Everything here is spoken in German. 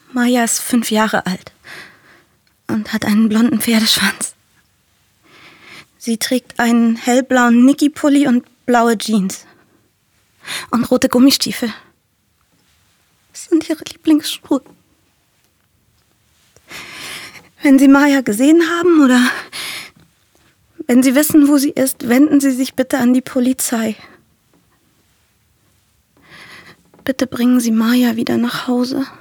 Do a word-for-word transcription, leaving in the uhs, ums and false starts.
Maja ist fünf Jahre alt und hat einen blonden Pferdeschwanz. Sie trägt einen hellblauen Niki-Pulli und blaue Jeans. Und rote Gummistiefel. Das sind ihre Lieblingsschuhe. Wenn Sie Maja gesehen haben oder wenn Sie wissen, wo sie ist, wenden Sie sich bitte an die Polizei. Bitte bringen Sie Maja wieder nach Hause.